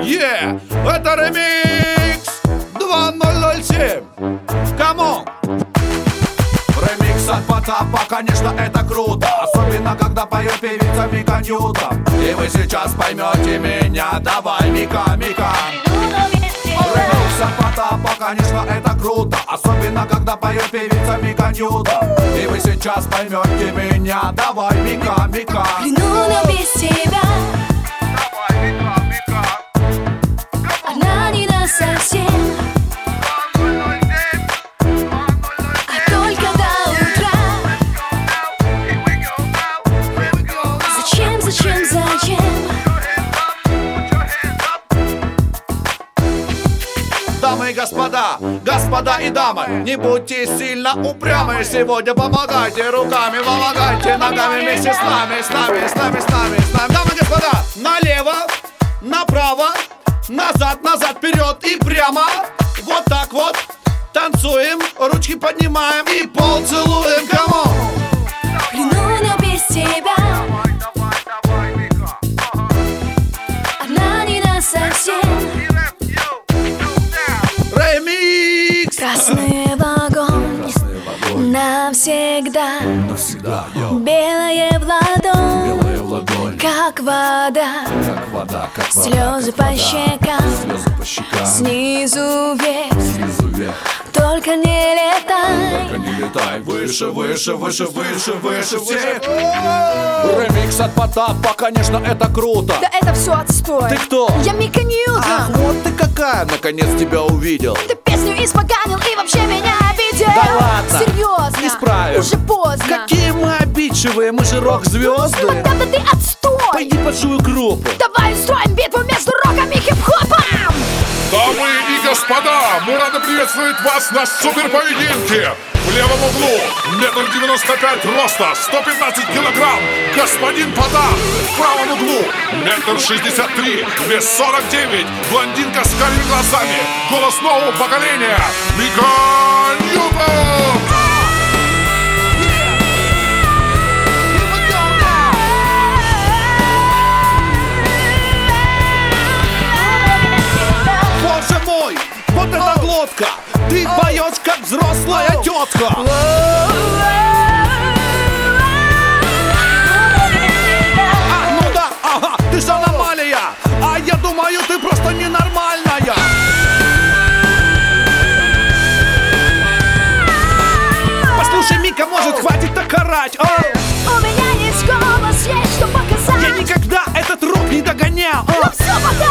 Это ремикс 2007. Камон! Ремикс от Потапа, конечно, это круто. Особенно, когда поет певица Мика Ньютон. И вы сейчас поймете меня. Давай, Мика, Мика. Ремикс от Потапа, конечно, это круто. Особенно, когда поет певица Мика Ньютон. И вы сейчас поймете меня. Давай, Мика, Мика. Гляну, но без тебя Давай, Мика, Мика. одна не насовсем. А только до утра. Зачем, зачем, зачем? Дамы и господа, господа и дамы, не будьте сильно упрямы. Сегодня помогайте руками, помогайте ногами вместе с нами, с нами, с нами, с нами, с нами. Дамы и господа, налево, направо, назад, назад, вперед и прямо. Вот так вот, танцуем, ручки поднимаем и пол целуем. Камон! Гляну, но без тебя одна не насовсем. Ремикс! Красный вагон навсегда, белое в ладонь, как вода, слезы по щекам, снизу вверх. Только не летай. Не летай выше, выше, выше, выше, выше всех. Ремикс от Потапа, конечно, это круто. Да это все отстой. Ты кто? Я Мика Ньютон. Ах, вот ты какая, наконец тебя увидел. Ты песню испоганил и вообще меня обидел. Да ладно. Серьезно. Исправим. Уже поздно. Какие мы обидчивые, мы же рок-звезды. Да ты отстой. Пойди под живую группу. Давай устроим битву между роком и хип-хопом. Дамы и господа, мы рады приветствовать вас на суперпоединке. В левом углу 1,95 м роста, 115 килограмм, господин Потап. В правом углу 1,63 м, вес 49, блондинка с карими глазами, голос нового поколения, Мика Ньютон. Боже мой, вот эта глотка! Ты поешь, как взрослая тетка! Ну да, ага, ты же аномалия! А я думаю, ты просто ненормальная! Послушай, Мика, может, хватит так орать, а? У меня есть голос, есть что показать. Я никогда этот рок не догонял, Ну все, пока.